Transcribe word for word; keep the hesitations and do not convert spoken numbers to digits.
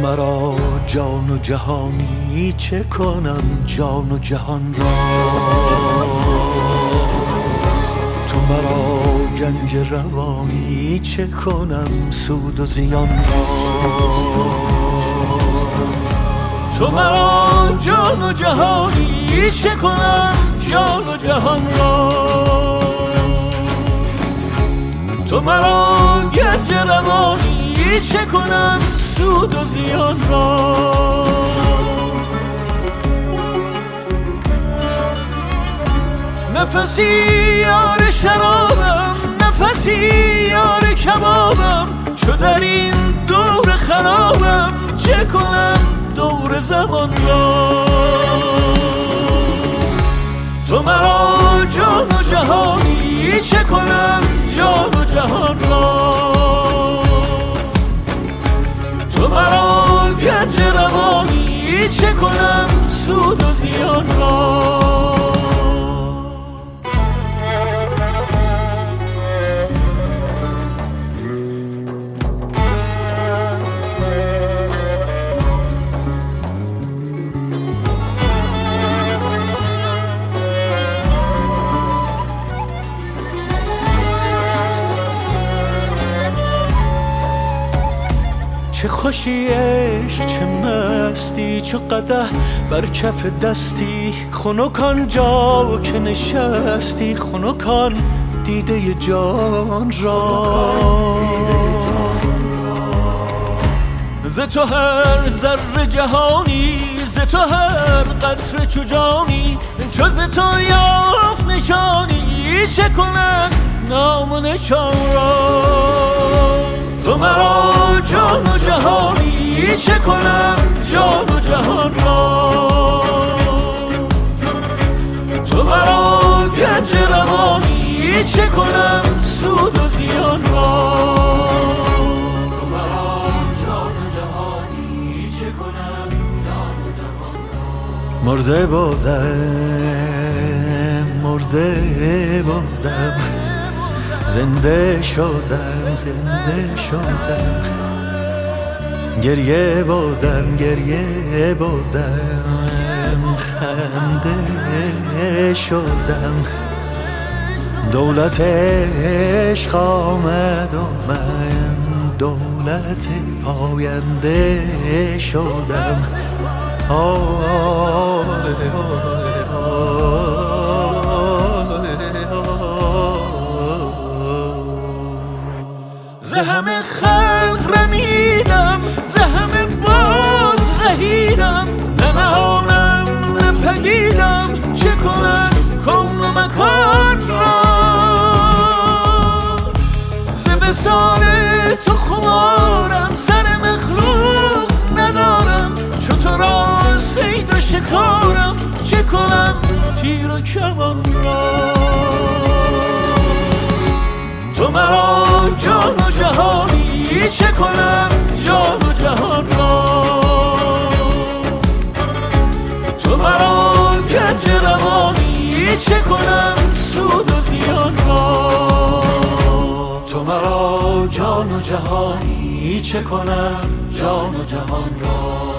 مرا جان و جهانی چه کنم جان و جهان را، تو مرا گنج روانی چه کنم سود و زیان را، تو مرا جان و جهانی چه کنم جان و جهان را، تو مرا گنج روانی چه کنم سود و زیان را. نفسی یار شرابم، نفسی یار کبابم، چو در این دور خرابم چه کنم دور زمان را، تو مرا جان و جهانی چه کنم جان و جهان را، تو مرا گنج روانی چه کنم سود و زیان را. چه خوشی عشق چه مستی، چو قدح بر کف دستی، خنکان جا که نشستی، خنکان دیده جان را، ز تو هر ذره جهانی، ز تو هر قطره چو جانی، چو ز تو یافت نشانی چه کند نام و نشان را، تو مرا جان و جهانی چه کنم جان و جهان را، تو مرا گنج روانی چه کنم سود و زیان را، تو مرا جان و جهانی چه کنم جان و جهان را. مرده بودم مرده بودم زنده شدم زنده شدم، گریه بودم گریه بودم خنده شدم، دولت عشق آمد و من دولت پاینده شدم. آه ز همه خلق رمیدم، ز همه باز رهیدم، نه نهانم نه پدیدم چه کنم کون و مکان را، ز وصال تو خمارم، سر مخلوق ندارم، چو تو را صید و شکارم چه کنم تیر و کمان را، تو مرا جان و جهانی چه کنم جان و جهان را، تو مرا گنج روانی چه کنم سود و زیان را، تو مرا جان و جهانی چه کنم جان و جهان را.